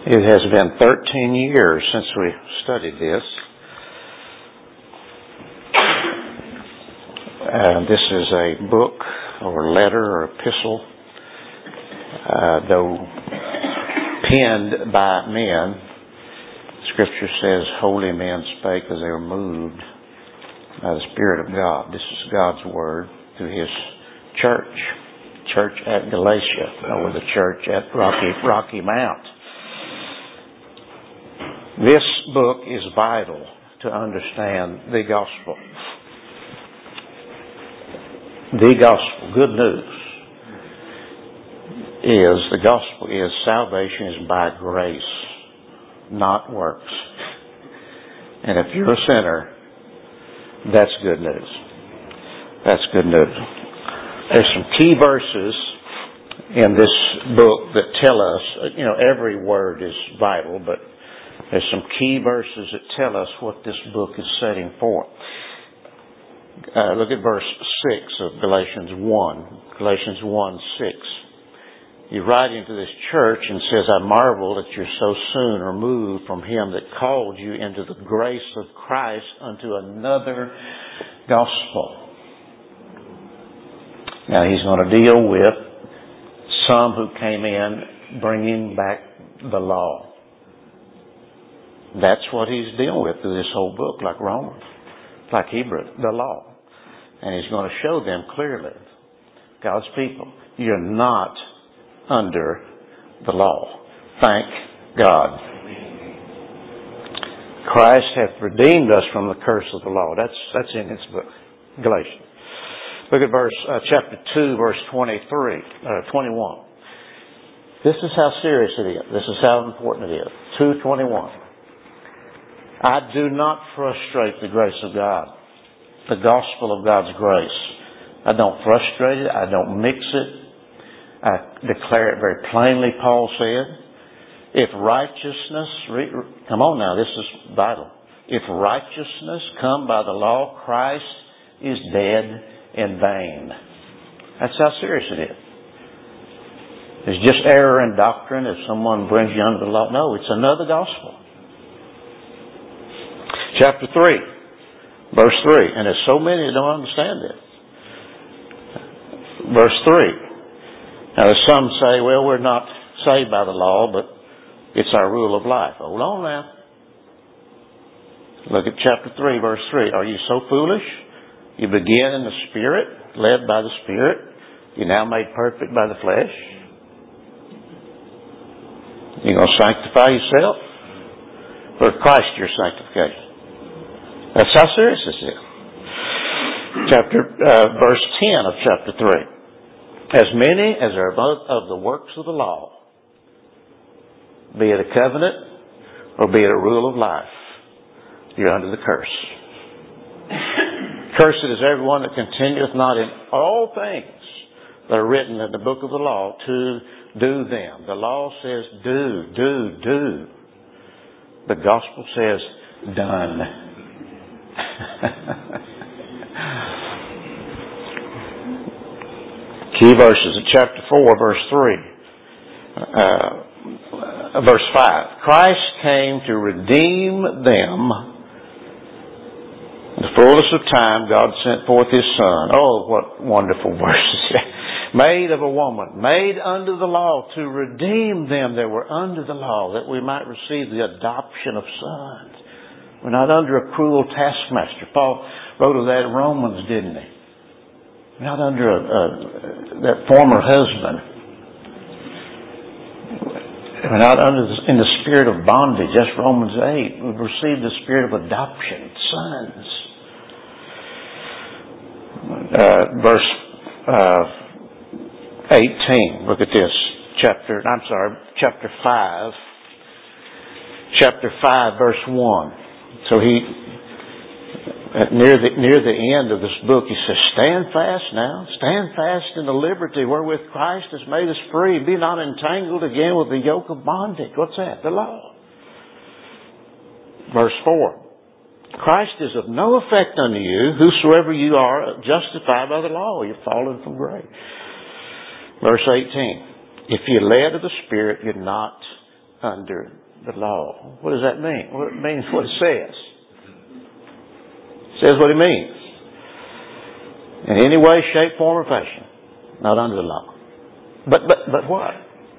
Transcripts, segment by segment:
It has been 13 years since we studied this. This is a book or letter or epistle, though penned by men. Scripture says holy men spake as they were moved by the Spirit of God. This is God's Word to His church at Galatia, or the church at Rocky Mount. This book is vital to understand the gospel. The gospel, good news, is the gospel is salvation is by grace, not works. And if you're a sinner, that's good news. That's good news. There's some key verses in this book that tell us, every word is vital, but there's some key verses that tell us what this book is setting forth. Look at verse 6 of Galatians 1. Galatians 1:6. He's writing to this church and says, I marvel that you're so soon removed from Him that called you into the grace of Christ unto another gospel. Now He's going to deal with some who came in bringing back the law. That's what He's dealing with through this whole book, like Romans, like Hebrew, the law. And He's going to show them clearly, God's people, you're not under the law. Thank God. Christ hath redeemed us from the curse of the law. That's in this book, Galatians. Look at chapter 2, verse 21. This is how serious it is. This is how important it is. 2:21. I do not frustrate the grace of God, the gospel of God's grace. I don't frustrate it. I don't mix it. I declare it very plainly, Paul said. If righteousness, come on now, this is vital. If righteousness come by the law, Christ is dead in vain. That's how serious it is. It's just error in doctrine if someone brings you under the law. No, it's another gospel. Chapter 3, verse 3. And there's so many that don't understand this. Verse 3. Now there's some say, well, we're not saved by the law, but it's our rule of life. Hold on now. Look at chapter 3, verse 3. Are you so foolish? You begin in the Spirit, led by the Spirit. You're now made perfect by the flesh. You're going to sanctify yourself? Or Christ your sanctification? That's how serious this is. Verse 10 of chapter 3. As many as are of the works of the law, be it a covenant or be it a rule of life, you're under the curse. Cursed is everyone that continueth not in all things that are written in the book of the law to do them. The law says do. The gospel says done. Key verses in chapter 4, verse 3. Verse 5. Christ came to redeem them. In the fullness of time, God sent forth His Son. Oh, what wonderful verses. Made of a woman, made under the law, to redeem them that were under the law, that we might receive the adoption of sons. We're not under a cruel taskmaster. Paul wrote of that in Romans, didn't he? We're not under that former husband. We're not in the spirit of bondage. That's Romans 8. We've received the spirit of adoption, sons. Verse 18. Look at this. Chapter 5. Chapter 5, verse 1. So near the end of this book, he says, stand fast now. Stand fast in the liberty wherewith Christ has made us free. Be not entangled again with the yoke of bondage. What's that? The law. Verse 4. Christ is of no effect unto you, whosoever you are justified by the law. You've fallen from grace. Verse 18. If you're led of the Spirit, you're not under the law. What does that mean? Well, it means what it says. It says what it means. In any way, shape, form, or fashion. Not under the law. But what?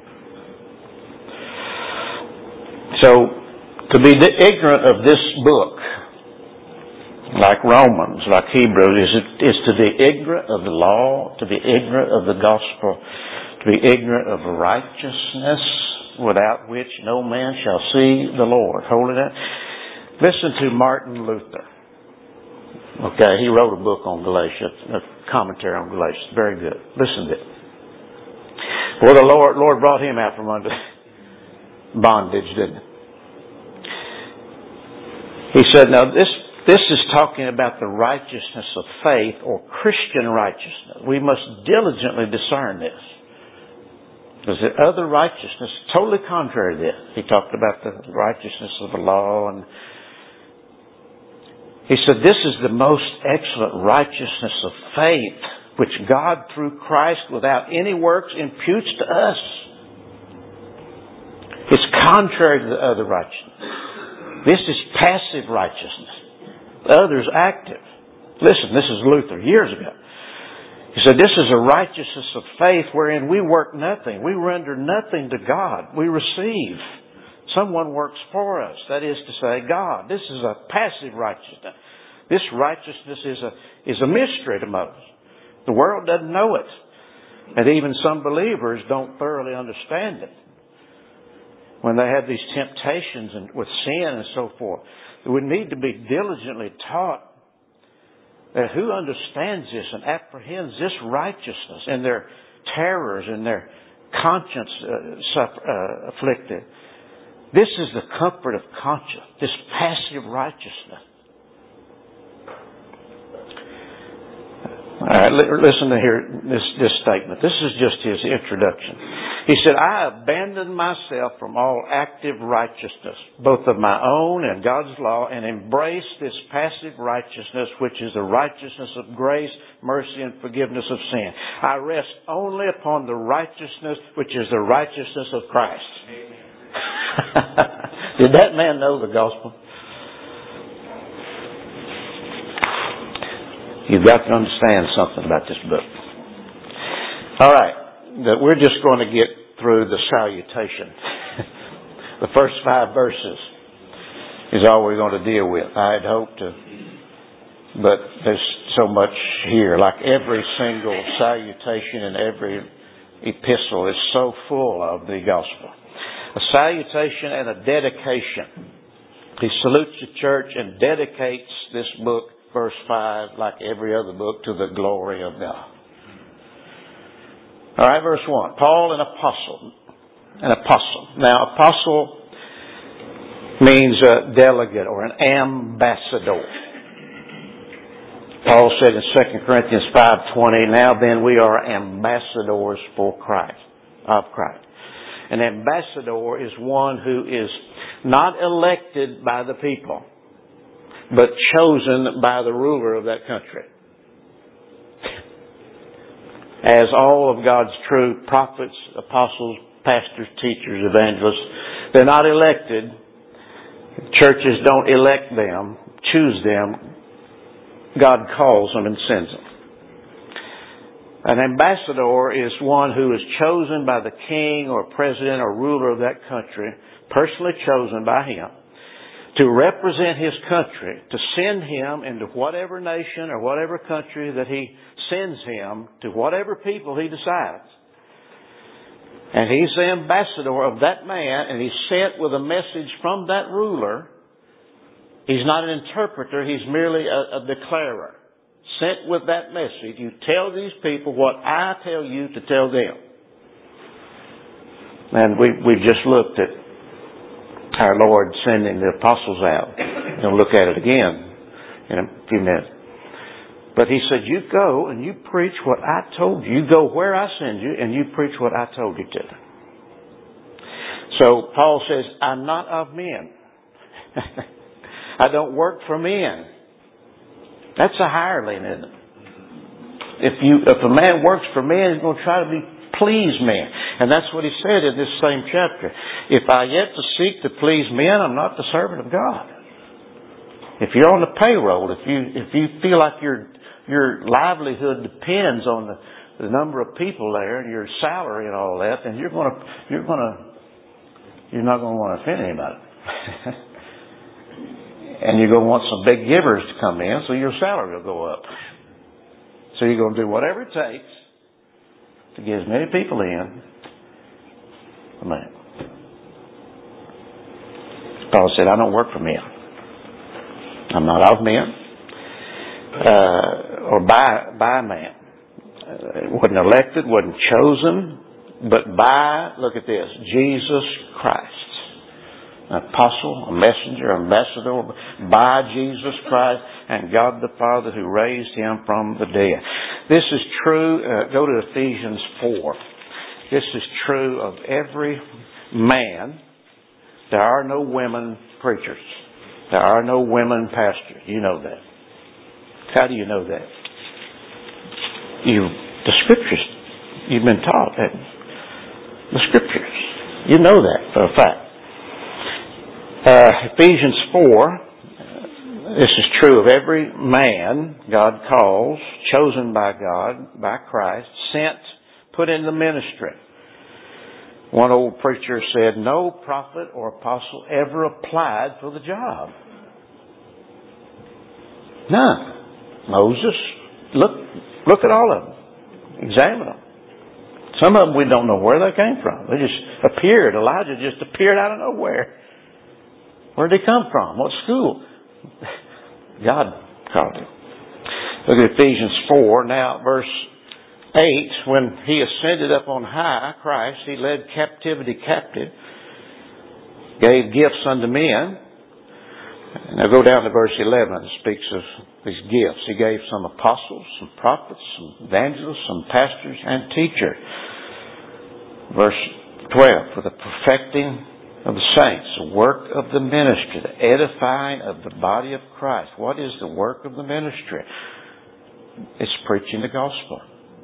So, to be ignorant of this book, like Romans, like Hebrews, is to be ignorant of the law, to be ignorant of the gospel, to be ignorant of righteousness, without which no man shall see the Lord. Holy that. Listen to Martin Luther. Okay, he wrote a book on Galatians, a commentary on Galatians. Very good. Listen to it. Well, the Lord brought him out from under bondage, didn't he? He said, now this is talking about the righteousness of faith or Christian righteousness. We must diligently discern this. Because the other righteousness, totally contrary to this. He talked about the righteousness of the law, and he said this is the most excellent righteousness of faith, which God through Christ without any works imputes to us. It's contrary to the other righteousness. This is passive righteousness. The other is active. Listen, this is Luther years ago. He said, this is a righteousness of faith wherein we work nothing. We render nothing to God. We receive. Someone works for us. That is to say, God. This is a passive righteousness. This righteousness is a mystery to most. The world doesn't know it. And even some believers don't thoroughly understand it. When they have these temptations and with sin and so forth, we need to be diligently taught that who understands this and apprehends this righteousness and their terrors and their conscience afflicted. This is the comfort of conscience, this passive righteousness. All right, listen to here this statement. This is just his introduction. He said, I abandoned myself from all active righteousness, both of my own and God's law, and embraced this passive righteousness, which is the righteousness of grace, mercy, and forgiveness of sin. I rest only upon the righteousness, which is the righteousness of Christ. Did that man know the gospel? You've got to understand something about this book. All right. We're just going to get through the salutation. The first 5 verses is all we're going to deal with. I had hoped to, but there's so much here. Like every single salutation in every epistle is so full of the gospel. A salutation and a dedication. He salutes the church and dedicates this book, verse 5, like every other book, to the glory of God. All right, verse 1. Paul, an apostle. An apostle. Now, apostle means a delegate or an ambassador. Paul said in 2 Corinthians 5:20, now then we are ambassadors for Christ, of Christ. An ambassador is one who is not elected by the people, but chosen by the ruler of that country. As all of God's true prophets, apostles, pastors, teachers, evangelists, they're not elected. Churches don't elect them, choose them. God calls them and sends them. An ambassador is one who is chosen by the king or president or ruler of that country, personally chosen by him, to represent his country, to send him into whatever nation or whatever country that he sends him, to whatever people he decides. And he's the ambassador of that man, and he's sent with a message from that ruler. He's not an interpreter, he's merely a declarer. Sent with that message, you tell these people what I tell you to tell them. And we've just looked at our Lord sending the apostles out. We'll look at it again in a few minutes. But he said, you go and you preach what I told you. You go where I send you and you preach what I told you to. So Paul says, I'm not of men. I don't work for men. That's a hireling, isn't it? If a man works for men, he's going to try to please men. And that's what he said in this same chapter. If I yet to seek to please men, I'm not the servant of God. If you're on the payroll, if you feel like your livelihood depends on the number of people there and your salary and all that, then you're not going to want to offend anybody. And you're going to want some big givers to come in, so your salary will go up. So you're going to do whatever it takes to get as many people in. Amen. Paul said, I don't work for men. I'm not of men or by man. Wasn't elected, wasn't chosen, but by, look at this, Jesus Christ. An apostle, a messenger, ambassador by Jesus Christ and God the Father who raised Him from the dead. This is true. Go to Ephesians 4. This is true of every man. There are no women preachers. There are no women pastors. You know that. How do you know that? The Scriptures. You've been taught that. The Scriptures. You know that for a fact. Ephesians 4, this is true of every man God calls, chosen by God, by Christ, sent, put in the ministry. One old preacher said, no prophet or apostle ever applied for the job. None. Moses, look at all of them. Examine them. Some of them we don't know where they came from. They just appeared. Elijah just appeared out of nowhere. Where did he come from? What school? God called him. Look at Ephesians 4, now verse 8. When He ascended up on high, Christ, He led captivity captive, gave gifts unto men. Now go down to verse 11. It speaks of these gifts. He gave some apostles, some prophets, some evangelists, some pastors, and teachers. Verse 12, for the perfecting of the saints, the work of the ministry, the edifying of the body of Christ. What is the work of the ministry? It's preaching the gospel.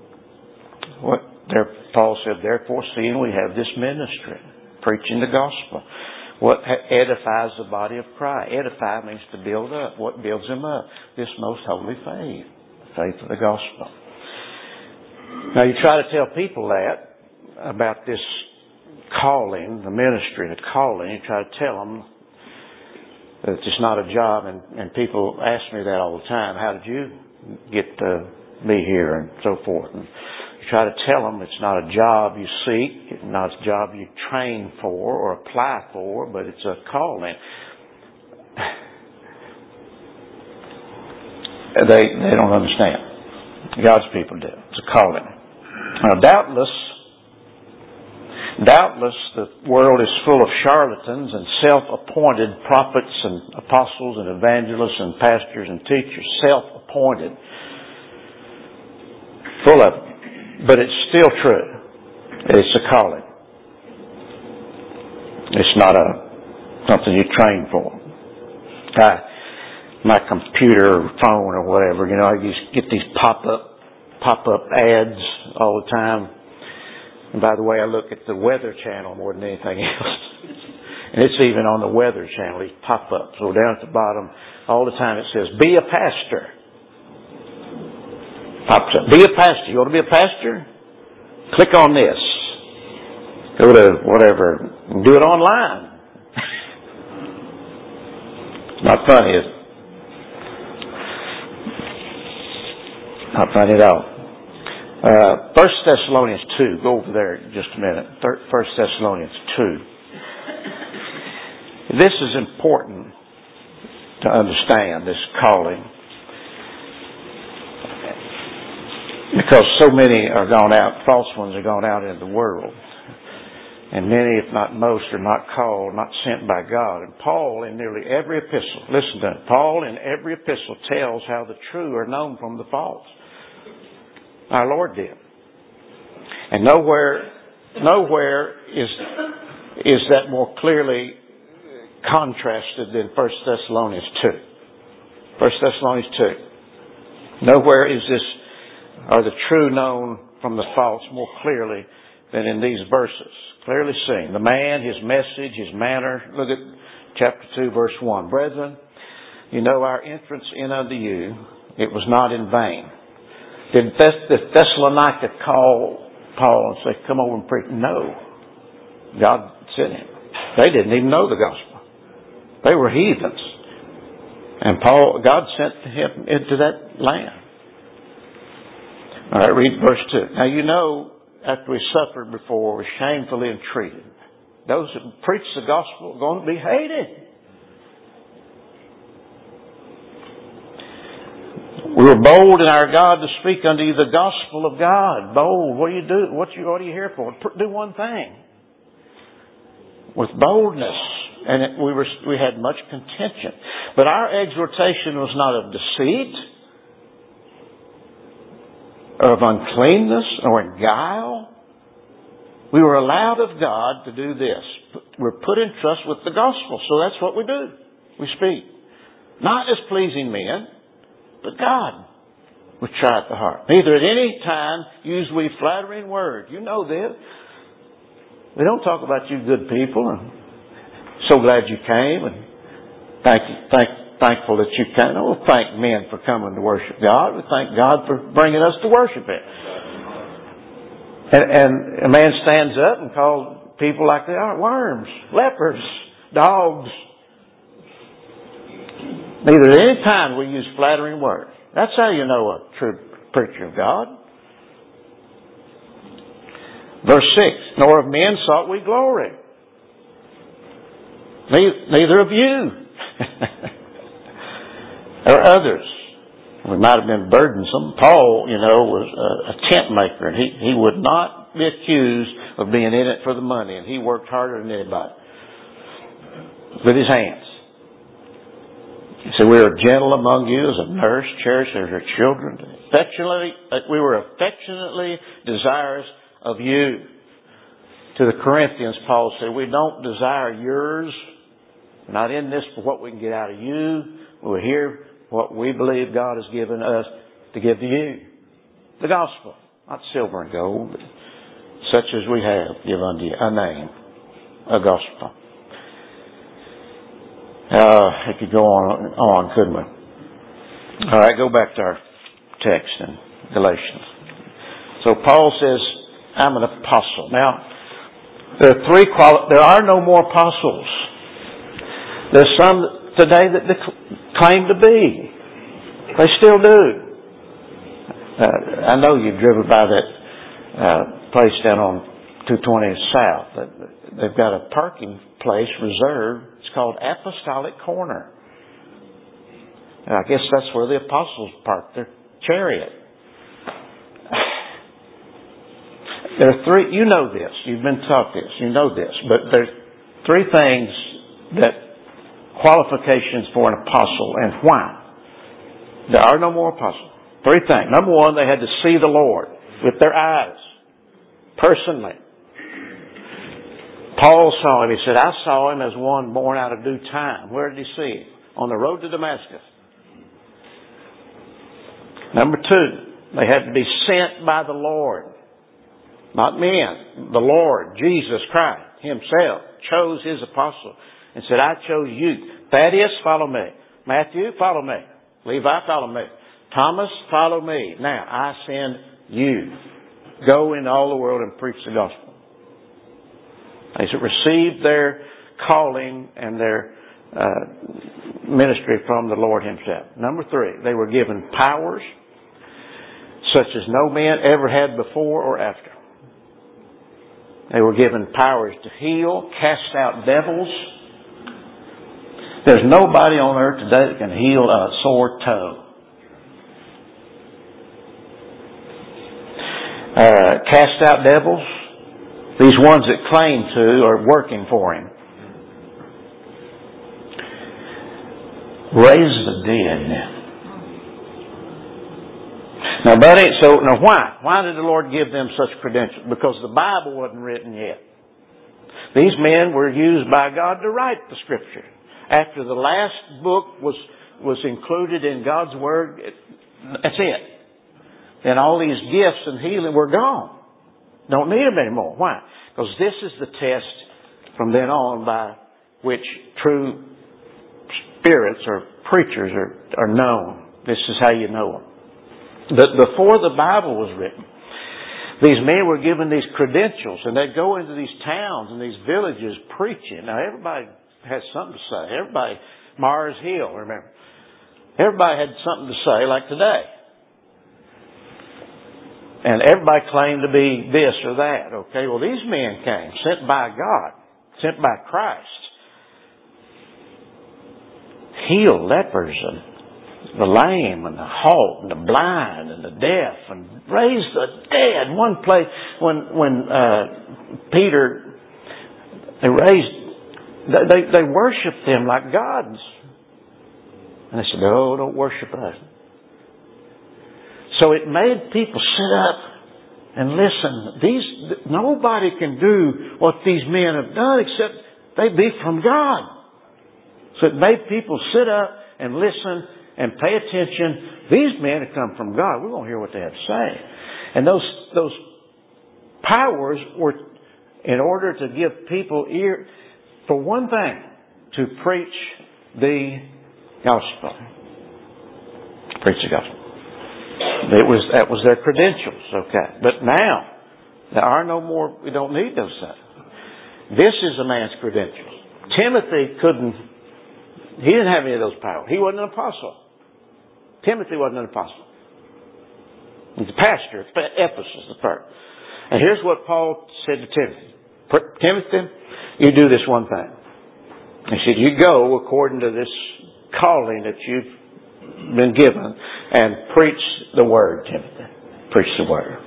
Paul said, therefore, seeing we have this ministry, preaching the gospel. What edifies the body of Christ? Edify means to build up. What builds him up? This most holy faith, the faith of the gospel. Now you try to tell people that about this calling, the ministry, the calling. You try to tell them that it's just not a job, and people ask me that all the time. How did you get to be here and so forth? And you try to tell them it's not a job you seek, it's not a job you train for or apply for, but it's a calling. They don't understand. God's people do. It's a calling. Now, doubtless, the world is full of charlatans and self-appointed prophets and apostles and evangelists and pastors and teachers. Self-appointed. Full of them. But it's still true. It's a calling. It's not something you train for. My computer or phone or whatever, I just get these pop-up ads all the time. And by the way, I look at the Weather Channel more than anything else. And it's even on the Weather Channel, these pop-ups. So down at the bottom, all the time it says, be a pastor. Pops up, be a pastor. You want to be a pastor? Click on this. Go to whatever. Do it online. It's not funny, is it? Not funny at all. 1 Thessalonians 2. Go over there just a minute. 1 Thessalonians 2. This is important to understand, this calling. Because so many are gone out, false ones are gone out into the world. And many, if not most, are not called, not sent by God. And Paul in nearly every epistle, listen to it, Paul in every epistle tells how the true are known from the false. Our Lord did. And nowhere is that more clearly contrasted than 1 Thessalonians 2. 1 Thessalonians 2. Nowhere is this, are the true known from the false more clearly than in these verses. Clearly seen. The man, his message, his manner. Look at chapter 2, verse 1. Brethren, you know our entrance in unto you, it was not in vain. Did Thessalonica call Paul and say, come over and preach? No. God sent him. They didn't even know the gospel. They were heathens. And God sent him into that land. All right, read verse 2. Now you know, after we suffered before, we're shamefully entreated. Those who preach the gospel are going to be hated. We were bold in our God to speak unto you the gospel of God. Bold. What do you do? What are you here for? Do one thing. With boldness. And we had much contention. But our exhortation was not of deceit, or of uncleanness, or in guile. We were allowed of God to do this. We're put in trust with the gospel. So that's what we do. We speak. Not as pleasing men, but God, which trieth the heart. Neither at any time use we flattering words. You know this. We don't talk about you good people and so glad you came and thankful that you came. We don't thank men for coming to worship God. We thank God for bringing us to worship Him. And a man stands up and calls people like they are worms, lepers, dogs. Neither at any time we use flattering words. That's how you know a true preacher of God. Verse 6, nor of men sought we glory. Neither of you. Or others. We might have been burdensome. Paul, was a tent maker, and he would not be accused of being in it for the money, and he worked harder than anybody with his hands. He said, we are gentle among you as a nurse cherishes her children. We were affectionately desirous of you. To the Corinthians, Paul said, we don't desire yours. We're not in this for what we can get out of you. We're here for what we believe God has given us to give to you. The gospel. Not silver and gold, but such as we have, give unto you a name, a gospel. It could go on, couldn't we? All right, go back to our text in Galatians. So Paul says, I'm an apostle. Now, there are no more apostles. There's some today that claim to be. They still do. I know you've driven by that place down on 220 South. They've got a parking place reserved. It's called Apostolic Corner. And I guess that's where the apostles park their chariot. There are three, you know this, you've been taught this, you know this, but there's three things qualifications for an apostle and why. There are no more apostles. Three things. Number one, they had to see the Lord with their eyes, personally. Paul saw him. He said, I saw him as one born out of due time. Where did he see him? On the road to Damascus. Number two, they had to be sent by the Lord. Not men. The Lord, Jesus Christ Himself, chose His apostle and said, I chose you. Thaddeus, follow me. Matthew, follow me. Levi, follow me. Thomas, follow me. Now, I send you. Go into all the world and preach the gospel. They received their calling and their ministry from the Lord Himself. Number three, they were given powers such as no man ever had before or after. They were given powers to heal, cast out devils. There's nobody on earth today that can heal a sore toe. Cast out devils. These ones that claim to are working for Him. Raise the dead. Now, buddy, now why? Why did the Lord give them such credentials? Because the Bible wasn't written yet. These men were used by God to write the Scripture. After the last book was included in God's Word, that's it. Then all these gifts and healing were gone. Don't need them anymore. Why? Because this is the test from then on by which true spirits or preachers are known. This is how you know them. Before the Bible was written, these men were given these credentials, and they'd go into these towns and these villages preaching. Now, everybody has something to say. Everybody, Mars Hill, remember. Everybody had something to say, like today. And everybody claimed to be this or that. Okay, well, these men came, sent by God, sent by Christ. Healed lepers and the lame and the halt and the blind and the deaf and raised the dead. One place when Peter, they worshiped them like gods. And they said, "No, don't worship us." So it made people sit up and listen. Nobody can do what these men have done except they be from God. So it made people sit up and listen and pay attention. These men have come from God. We're going to hear what they have to say. And those powers were in order to give people ear, for one thing, to preach the gospel. Preach the gospel. That was their credentials, okay. But now, there are no more, we don't need those things. This is a man's credentials. Timothy he didn't have any of those powers. He wasn't an apostle. Timothy wasn't an apostle. He's a pastor at Ephesus, the first. And here's what Paul said to Timothy. Timothy, you do this one thing. He said, you go according to this calling that you've been given and preach the word, Timothy. Preach the word.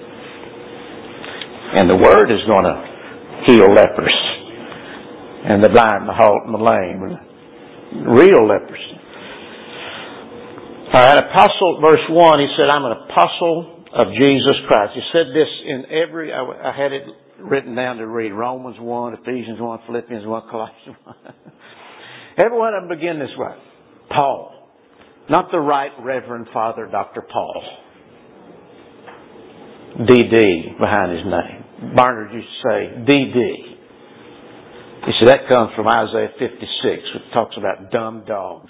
And the word is going to heal lepers and the blind, the halt, and the lame, and real leprosy. All right, apostle, verse 1, he said, I'm an apostle of Jesus Christ. He said this in I had it written down to read, Romans 1, Ephesians 1, Philippians 1, Colossians 1. Every one of them begin this way. Paul. Not the Right Reverend Father Dr. Paul. D.D. behind his name. Barnard used to say D.D. You see, that comes from Isaiah 56, which talks about dumb dogs.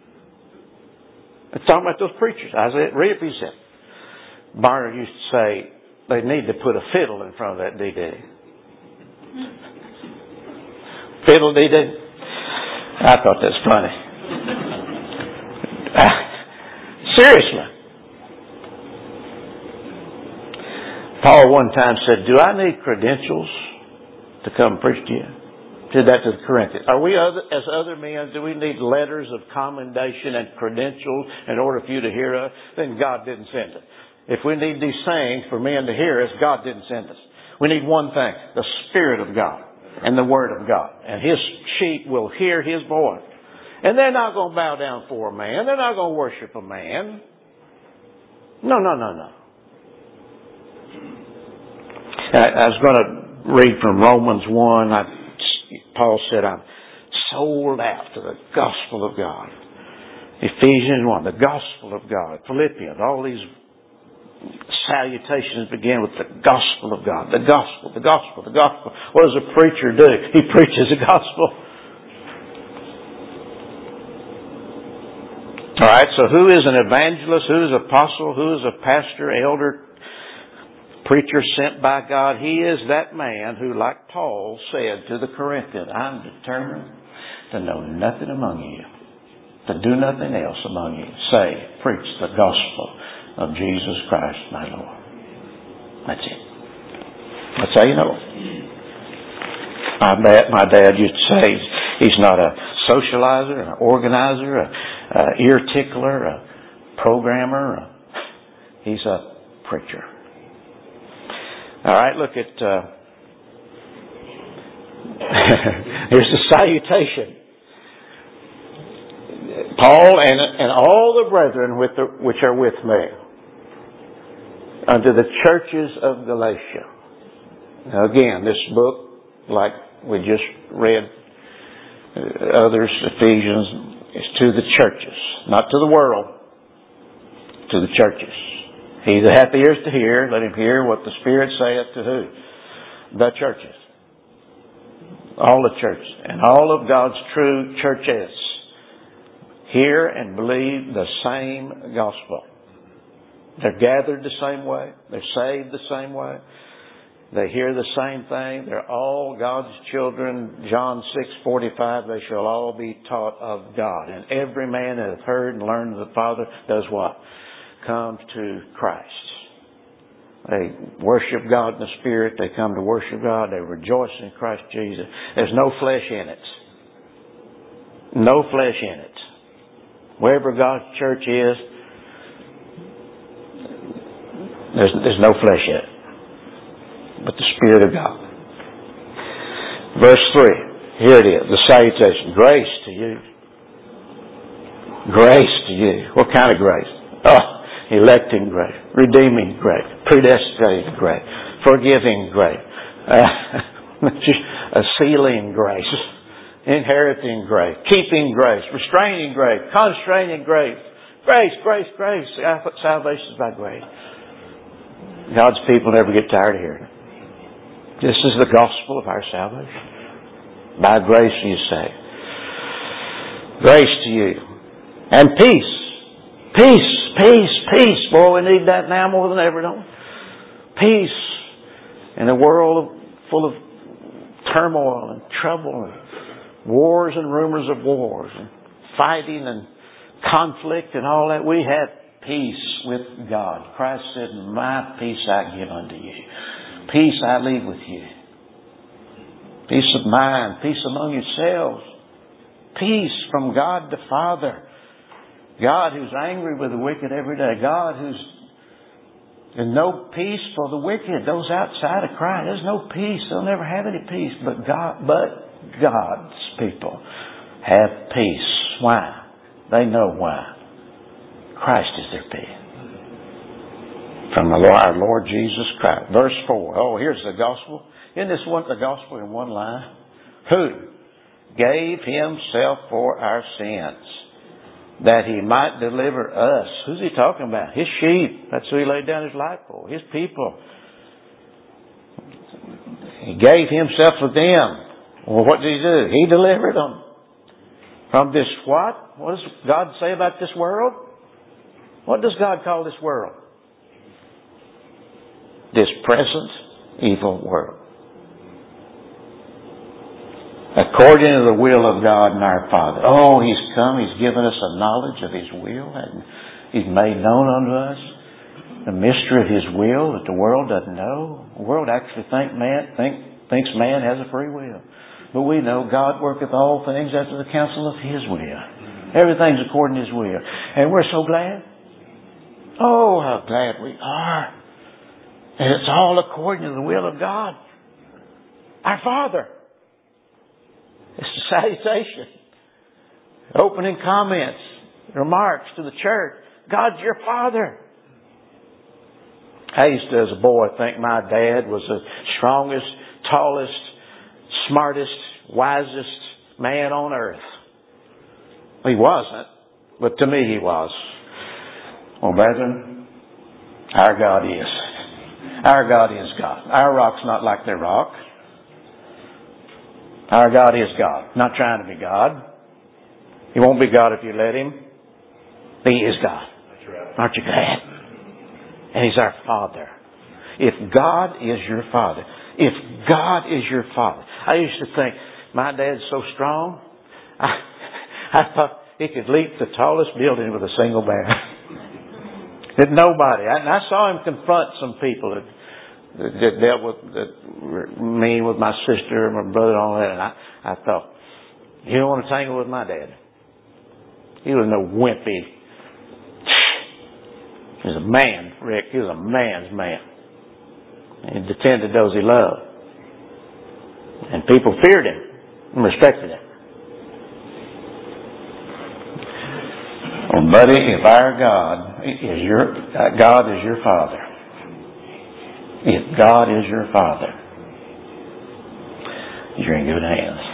It's talking about those preachers. Isaiah, read it for yourself. Barnard used to say they need to put a fiddle in front of that D.D. Fiddle D.D.? I thought that's funny. Seriously. Paul one time said, do I need credentials to come preach to you? Said that to the Corinthians. Are we, as other men, do we need letters of commendation and credentials in order for you to hear us? Then God didn't send us. If we need these things for men to hear us, God didn't send us. We need one thing, the Spirit of God and the Word of God. And His sheep will hear His voice. And they're not going to bow down for a man. They're not going to worship a man. No. I was going to read from Romans 1. Paul said, I'm sold out to the gospel of God. Ephesians 1, the gospel of God. Philippians, all these salutations begin with the gospel of God. The gospel, the gospel, the gospel. What does a preacher do? He preaches the gospel. All right, so who is an evangelist? Who is an apostle? Who is a pastor, elder, preacher sent by God? He is that man who, like Paul said to the Corinthians, I'm determined to know nothing among you, to do nothing else among you, save preach the gospel of Jesus Christ my Lord. That's it. That's how you know. My dad used to say he's not a socializer, an organizer, an ear tickler, a programmer. He's a preacher. All right, look at here's the salutation. Paul and all the brethren which are with me unto the churches of Galatia. Now again, this book, like we just read others, Ephesians, is to the churches, not to the world, to the churches. He that hath ears to hear, let him hear what the Spirit saith to who? The churches. All the churches. And all of God's true churches hear and believe the same gospel. They're gathered the same way. They're saved the same way. They hear the same thing. They're all God's children. John 6:45, they shall all be taught of God. And every man that hath heard and learned of the Father does what? Comes to Christ. They worship God in the Spirit. They come to worship God. They rejoice in Christ Jesus. There's no flesh in it. No flesh in it. Wherever God's church is, there's no flesh in it, but the Spirit of God. Verse 3. Here it is. The salutation. Grace to you. Grace to you. What kind of grace? Electing grace. Redeeming grace. Predestinating grace. Forgiving grace. Sealing grace. Inheriting grace. Keeping grace. Restraining grace. Constraining grace. Grace, grace, grace. Salvation is by grace. God's people never get tired of hearing it. This is the gospel of our salvation. By grace you say. Grace to you. And peace. Peace, peace, peace. Boy, we need that now more than ever, don't we? Peace in a world full of turmoil and trouble and wars and rumors of wars and fighting and conflict and all that. We have peace with God. Christ said, my peace I give unto you. Peace I leave with you. Peace of mind. Peace among yourselves. Peace from God the Father. God who's angry with the wicked every day. God who's... There's no peace for the wicked. Those outside of Christ. There's no peace. They'll never have any peace. But God's people have peace. Why? They know why. Christ is their peace. From our Lord Jesus Christ. Verse 4. Oh, here's the gospel. Isn't this the gospel in one line? Who gave Himself for our sins, that He might deliver us. Who's He talking about? His sheep. That's who He laid down His life for. His people. He gave Himself for them. Well, what did He do? He delivered them. From this what? What does God say about this world? What does God call this world? This present evil world. According to the will of God and our Father. Oh, He's come. He's given us a knowledge of His will. And He's made known unto us the mystery of His will that the world doesn't know. The world actually thinks man has a free will. But we know God worketh all things after the counsel of His will. Everything's according to His will. And we're so glad. Oh, how glad we are. And it's all according to the will of God. Our Father. It's the salutation. Opening comments. Remarks to the church. God's your Father. I used to, as a boy, think my dad was the strongest, tallest, smartest, wisest man on earth. He wasn't, but to me he was. Well, brethren, our God is. Our God is God. Our rock's not like their rock. Our God is God. Not trying to be God. He won't be God if you let Him. He is God. That's right. Aren't you glad? And He's our Father. If God is your Father. If God is your Father. I used to think, my dad's so strong. I thought he could leap the tallest building with a single bear. That nobody. And I saw him confront some people that dealt with me, with my sister, and my brother, and all that. And I thought, you don't want to tangle with my dad. He was no wimpy. He was a man, Rick. He was a man's man. He defended those he loved. And people feared him and respected him. Well, buddy, if our God is your Father, if God is your Father, you're in good hands.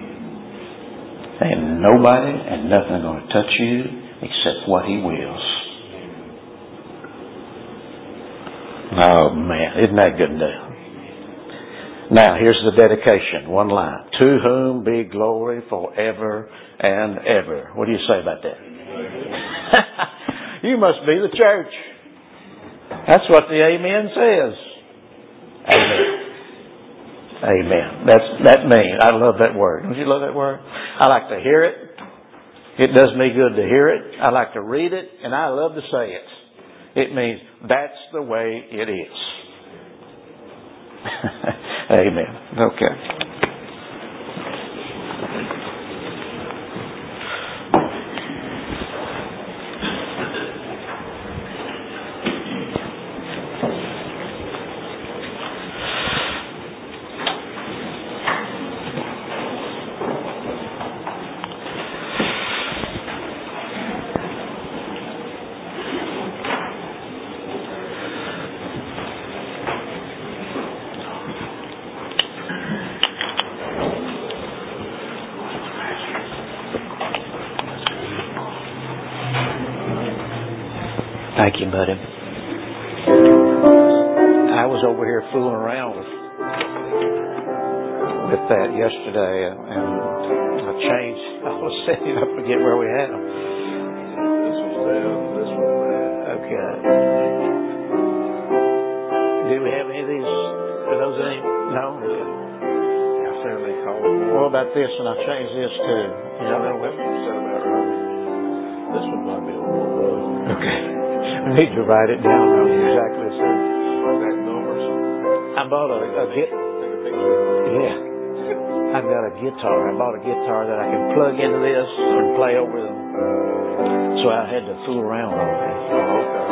And nobody and nothing is going to touch you except what He wills. Oh, man. Isn't that good news? Now, here's the dedication. One line. To whom be glory forever and ever. What do you say about that? You must be the church. That's what the amen says. Amen. Amen. That means, I love that word. Don't you love that word? I like to hear it. It does me good to hear it. I like to read it, and I love to say it. It means that's the way it is. Amen. Okay. Thank you, buddy. I was over here fooling around with that yesterday, and I changed. I was setting up to get where we had them. This was down, this one down. Okay. Do we have any of these? Are those any? No? I certainly called. What about this? And I changed this too. You know that one? This one might be a little rough. Okay. I need to write it down exactly the same. Exact numbers. I bought a yeah. I've got a guitar. I bought a guitar that I can plug into this and play over them. So I had to fool around with it. Oh, okay.